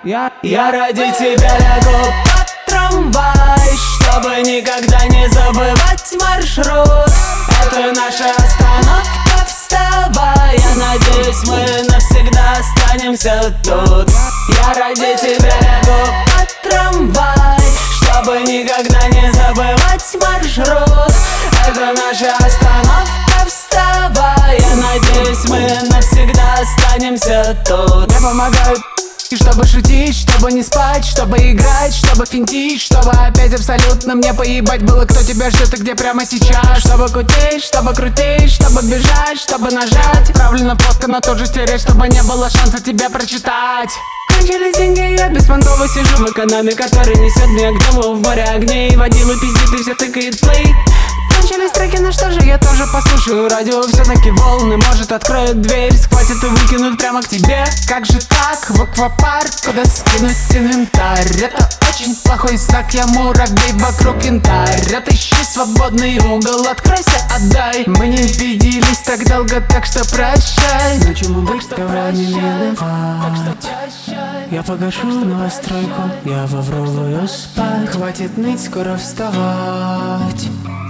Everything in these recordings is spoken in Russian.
Я ради тебя лягу под трамвай, чтобы никогда не забывать маршрут. Это наша остановка, вставай. Я надеюсь, мы навсегда останемся тут. Я ради тебя лягу под трамвай, чтобы никогда не забывать маршрут. Это наша остановка, вставай. Я надеюсь, мы навсегда останемся тут. Мне помогают, чтобы шутить, чтобы не спать, чтобы играть, чтобы финтить, чтобы опять абсолютно мне поебать было, кто тебя ждет и где прямо сейчас. Чтобы кутить, чтобы крутить, чтобы бежать, чтобы нажать. Отправлена фотка, но тоже стереть, чтобы не было шанса тебя прочитать. Кончились деньги, я беспонтово сижу в экономе, который несет меня к дому в море огней. Водила пиздит и все тыкает плей. Кончились треки, ну что же, я тоже послушаю радио. Все-таки волны, может, откроют дверь, схватят и выкинут прямо к тебе. Как же так, в аквапарк, куда скинуть инвентарь? Это очень плохой знак, я муравей вокруг янтарь. Отыщи свободный угол, откройся, отдай. Мы не виделись так долго, так что прощай. Ночью мы в разговаривали не миновать. Я погашу новостройку, я вовровую спать. Хватит ныть, скоро вставать.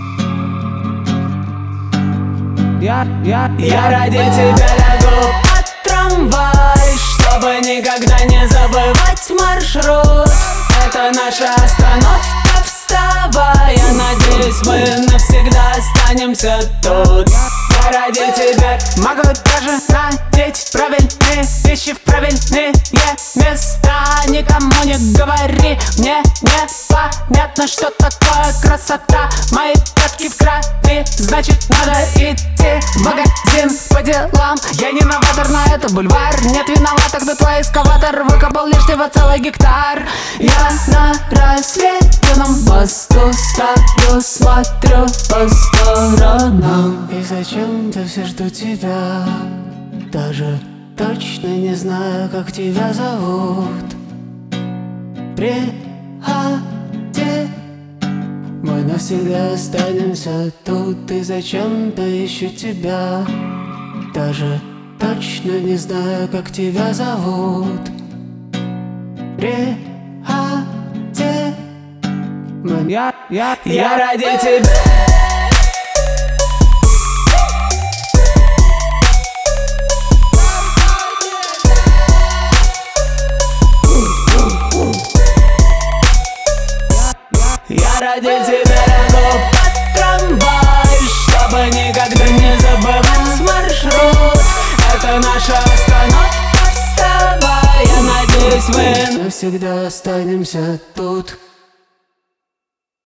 Я ради тебя лягу под трамвай, чтобы никогда не забывать маршрут. Это наша остановка, вставай. Я надеюсь, мы навсегда останемся тут. Я ради тебя могу даже надеть правильные вещи в правильные места. Никому не говори, мне непонятно, что такое красота. Мои пятки в крови, значит надо идти в магазин по делам. Я не новатор, но это бульвар. Нет виновата, кто твой эскаватор выкопал лишнего целый гектар. Я на рассветном мосту стою, смотрю по сторонам. И зачем-то все жду тебя, даже точно не знаю, как тебя зовут. Приходи, мы навсегда останемся тут. И зачем-то ищу тебя, даже точно не знаю, как тебя зовут. Приходи, я ради тебя. Я ради тебя лягу под трамвай, чтобы никогда не забывать маршрут. Это наша остановка, вставай. Я надеюсь, мы навсегда останемся тут.